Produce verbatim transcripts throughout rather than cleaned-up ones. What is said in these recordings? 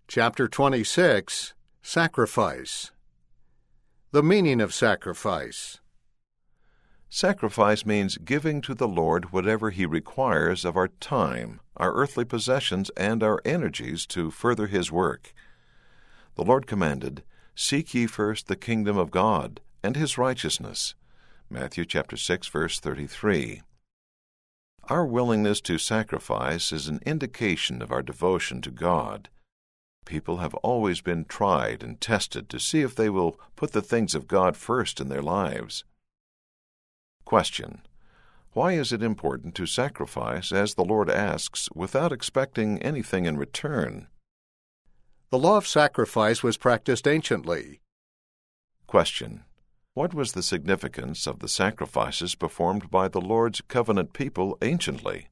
Chapter twenty-six, Sacrifice. The meaning of sacrifice. Sacrifice means giving to the Lord whatever He requires of our time, our earthly possessions, and our energies to further His work. The Lord commanded, "Seek ye first the kingdom of God and His righteousness." Matthew chapter six, verse thirty-three. Our willingness to sacrifice is an indication of our devotion to God. People have always been tried and tested to see if they will put the things of God first in their lives. Question: why is it important to sacrifice as the Lord asks without expecting anything in return? The law of sacrifice was practiced anciently. Question: what was the significance of the sacrifices performed by the Lord's covenant people anciently?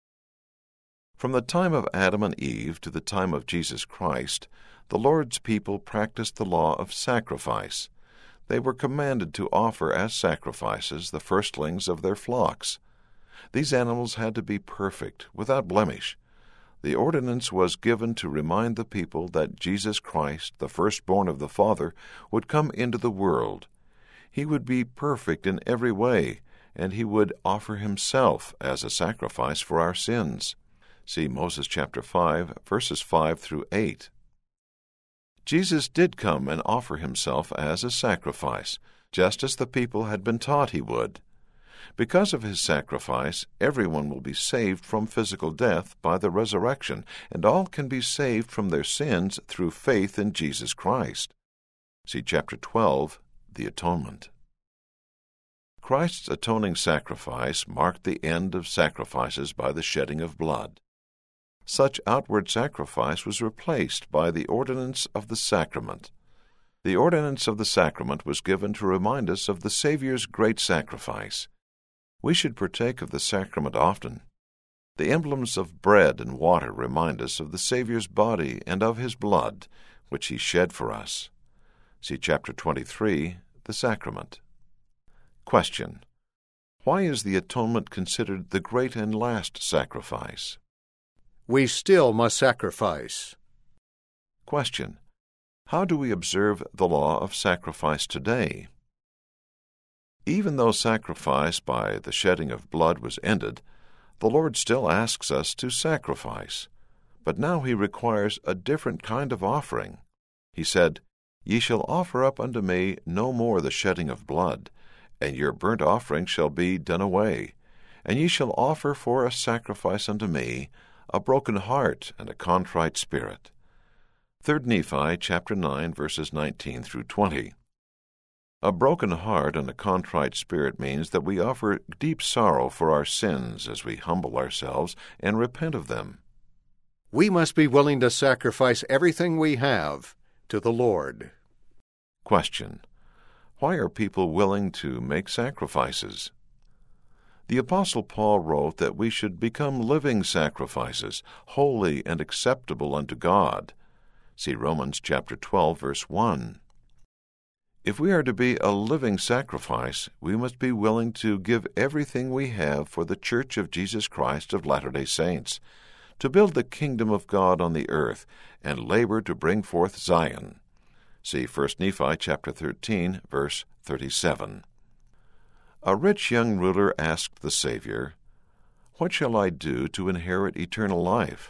From the time of Adam and Eve to the time of Jesus Christ, the Lord's people practiced the law of sacrifice. They were commanded to offer as sacrifices the firstlings of their flocks. These animals had to be perfect, without blemish. The ordinance was given to remind the people that Jesus Christ, the firstborn of the Father, would come into the world. He would be perfect in every way, and He would offer Himself as a sacrifice for our sins. See Moses chapter five, verses five through eight. Jesus did come and offer Himself as a sacrifice, just as the people had been taught He would. Because of His sacrifice, everyone will be saved from physical death by the resurrection, and all can be saved from their sins through faith in Jesus Christ. See chapter twelve, the Atonement. Christ's atoning sacrifice marked the end of sacrifices by the shedding of blood. Such outward sacrifice was replaced by the ordinance of the sacrament. The ordinance of the sacrament was given to remind us of the Savior's great sacrifice. We should partake of the sacrament often. The emblems of bread and water remind us of the Savior's body and of His blood, which He shed for us. See chapter twenty-three, the Sacrament. Question: why is the atonement considered the great and last sacrifice? We still must sacrifice. Question: how do we observe the law of sacrifice today? Even though sacrifice by the shedding of blood was ended, the Lord still asks us to sacrifice. But now He requires a different kind of offering. He said, "Ye shall offer up unto me no more the shedding of blood, and your burnt offering shall be done away. And ye shall offer for a sacrifice unto me a broken heart and a contrite spirit." Third Nephi chapter nine, verses nineteen through twenty. A broken heart and a contrite spirit means that we offer deep sorrow for our sins as we humble ourselves and repent of them. We must be willing to sacrifice everything we have to the Lord. Question: why are people willing to make sacrifices? The Apostle Paul wrote that we should become living sacrifices, holy and acceptable unto God. See Romans chapter twelve, verse one. If we are to be a living sacrifice, we must be willing to give everything we have for the Church of Jesus Christ of Latter-day Saints, to build the kingdom of God on the earth, and labor to bring forth Zion. See First Nephi chapter thirteen, verse thirty-seven. A rich young ruler asked the Savior, "What shall I do to inherit eternal life?"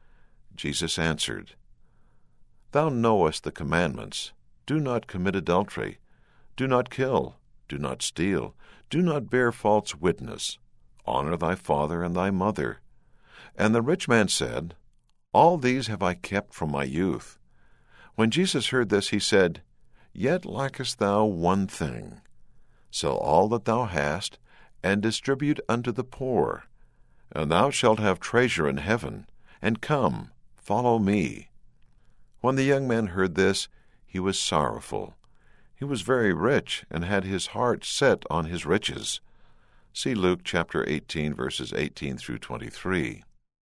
Jesus answered, "Thou knowest the commandments. Do not commit adultery. Do not kill. Do not steal. Do not bear false witness. Honor thy father and thy mother." And the rich man said, "All these have I kept from my youth." When Jesus heard this, He said, "Yet lackest thou one thing. Sell all that thou hast, and distribute unto the poor, and thou shalt have treasure in heaven, and come, follow me." When the young man heard this, he was sorrowful. He was very rich, and had his heart set on his riches. See Luke chapter eighteen, verses eighteen through twenty-three.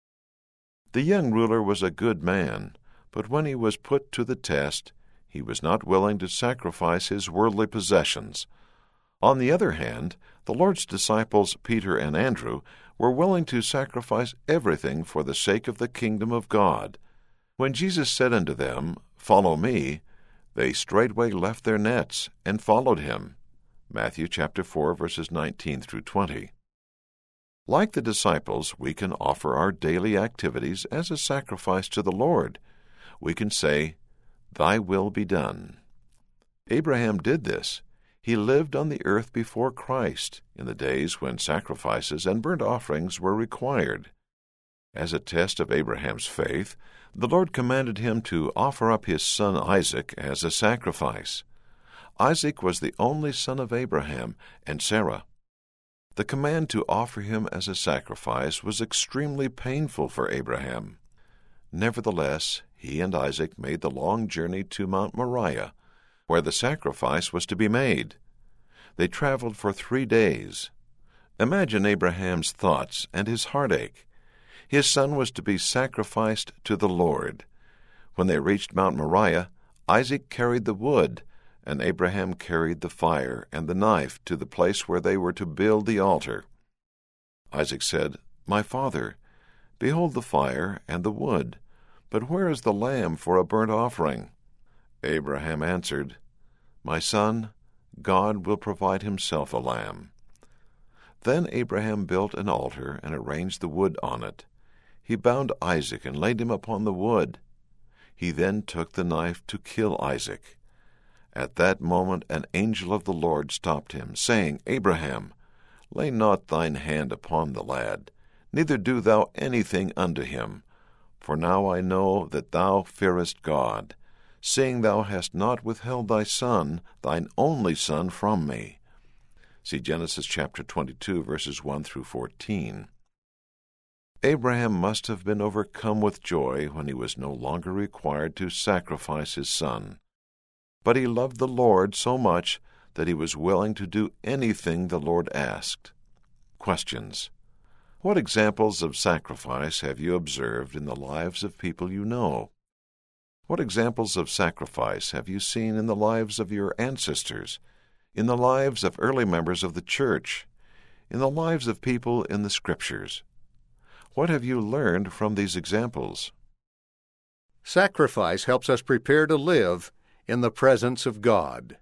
The young ruler was a good man, but when he was put to the test, he was not willing to sacrifice his worldly possessions. On the other hand, the Lord's disciples, Peter and Andrew, were willing to sacrifice everything for the sake of the kingdom of God. When Jesus said unto them, Follow me, they straightway left their nets and followed him. Matthew chapter four, verses nineteen through twenty. Like the disciples, we can offer our daily activities as a sacrifice to the Lord. We can say, Thy will be done. Abraham did this. He lived on the earth before Christ, in the days when sacrifices and burnt offerings were required. As a test of Abraham's faith, the Lord commanded him to offer up his son Isaac as a sacrifice. Isaac was the only son of Abraham and Sarah. The command to offer him as a sacrifice was extremely painful for Abraham. Nevertheless, he and Isaac made the long journey to Mount Moriah, where the sacrifice was to be made. They traveled for three days. Imagine Abraham's thoughts and his heartache. His son was to be sacrificed to the Lord. When they reached Mount Moriah, Isaac carried the wood, and Abraham carried the fire and the knife to the place where they were to build the altar. Isaac said, My father, behold the fire and the wood, but where is the lamb for a burnt offering? Abraham answered, My son, God will provide himself a lamb. Then Abraham built an altar and arranged the wood on it. He bound Isaac and laid him upon the wood. He then took the knife to kill Isaac. At that moment an angel of the Lord stopped him, saying, Abraham, lay not thine hand upon the lad, neither do thou anything unto him. For now I know that thou fearest God, seeing thou hast not withheld thy son, thine only son, from me. See Genesis chapter twenty-two, verses one through fourteen. Abraham must have been overcome with joy when he was no longer required to sacrifice his son. But he loved the Lord so much that he was willing to do anything the Lord asked. Questions. What examples of sacrifice have you observed in the lives of people you know? What examples of sacrifice have you seen in the lives of your ancestors, in the lives of early members of the church, in the lives of people in the Scriptures? What have you learned from these examples? Sacrifice helps us prepare to live in the presence of God.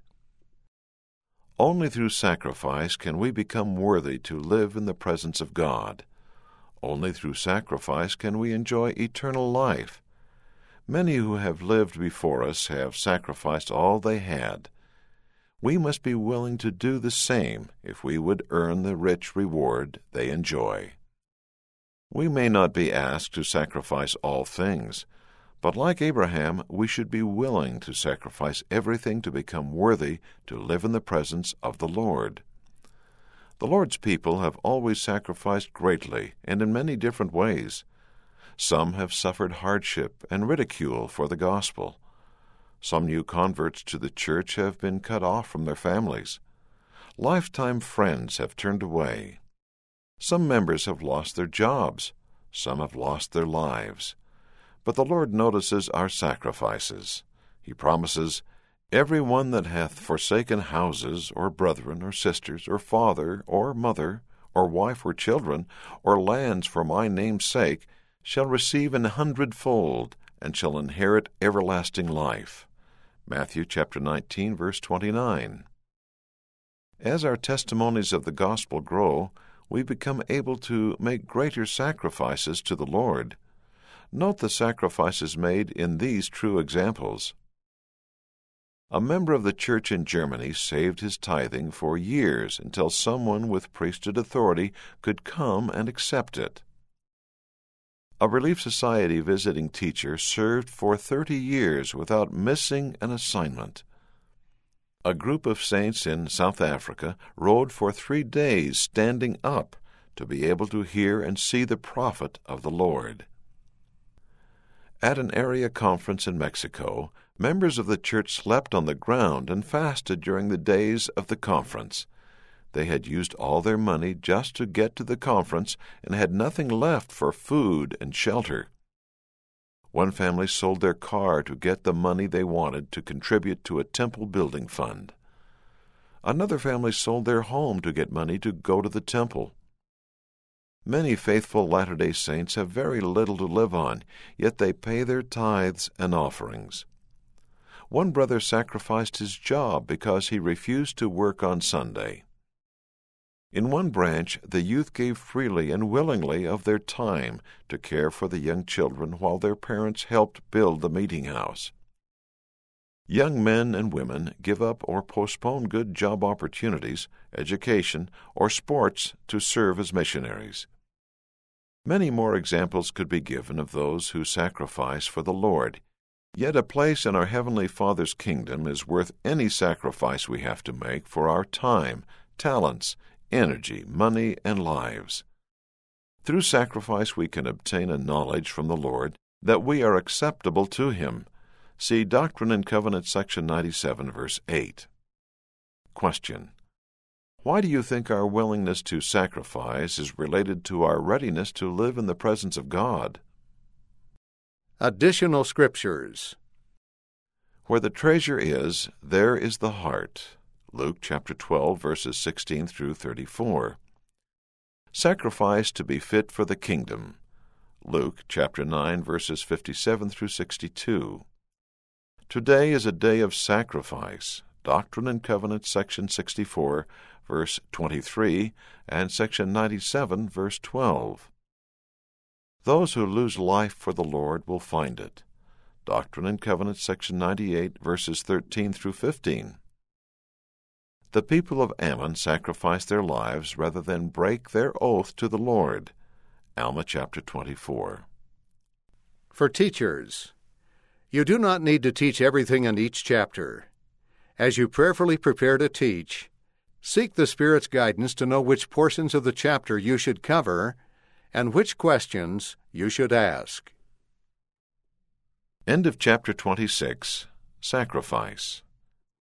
Only through sacrifice can we become worthy to live in the presence of God. Only through sacrifice can we enjoy eternal life. Many who have lived before us have sacrificed all they had. We must be willing to do the same if we would earn the rich reward they enjoy. We may not be asked to sacrifice all things, but like Abraham, we should be willing to sacrifice everything to become worthy to live in the presence of the Lord. The Lord's people have always sacrificed greatly and in many different ways. Some have suffered hardship and ridicule for the gospel. Some new converts to the church have been cut off from their families. Lifetime friends have turned away. Some members have lost their jobs. Some have lost their lives. But the Lord notices our sacrifices. He promises, Every one that hath forsaken houses, or brethren, or sisters, or father, or mother, or wife, or children, or lands for my name's sake, shall receive an hundredfold, and shall inherit everlasting life. Matthew chapter nineteen, verse twenty-nine. As our testimonies of the gospel grow, we become able to make greater sacrifices to the Lord. Note the sacrifices made in these true examples. A member of the church in Germany saved his tithing for years until someone with priesthood authority could come and accept it. A Relief Society visiting teacher served for thirty years without missing an assignment. A group of saints in South Africa rode for three days standing up to be able to hear and see the prophet of the Lord. At an area conference in Mexico, members of the church slept on the ground and fasted during the days of the conference. They had used all their money just to get to the conference and had nothing left for food and shelter. One family sold their car to get the money they wanted to contribute to a temple building fund. Another family sold their home to get money to go to the temple. Many faithful Latter-day Saints have very little to live on, yet they pay their tithes and offerings. One brother sacrificed his job because he refused to work on Sunday. In one branch, the youth gave freely and willingly of their time to care for the young children while their parents helped build the meeting house. Young men and women give up or postpone good job opportunities, education, or sports to serve as missionaries. Many more examples could be given of those who sacrifice for the Lord, yet a place in our Heavenly Father's kingdom is worth any sacrifice we have to make for our time, talents, energy, money, and lives. Through sacrifice we can obtain a knowledge from the Lord that we are acceptable to Him. See Doctrine and Covenants, section ninety-seven, verse eight. Question: why do you think our willingness to sacrifice is related to our readiness to live in the presence of God? Additional Scriptures. Where the treasure is, there is the heart. Luke chapter twelve, verses sixteen through thirty-four. Sacrifice to be fit for the kingdom. Luke chapter nine, verses fifty-seven through sixty-two. Today is a day of sacrifice. Doctrine and Covenants, section sixty-four, verse twenty-three, and section ninety-seven, verse twelve. Those who lose life for the Lord will find it. Doctrine and Covenants, section ninety-eight, verses thirteen through fifteen. The people of Ammon sacrificed their lives rather than break their oath to the Lord. Alma chapter twenty-four. For teachers, you do not need to teach everything in each chapter. As you prayerfully prepare to teach, seek the Spirit's guidance to know which portions of the chapter you should cover and which questions you should ask. End of chapter twenty-six. Sacrifice.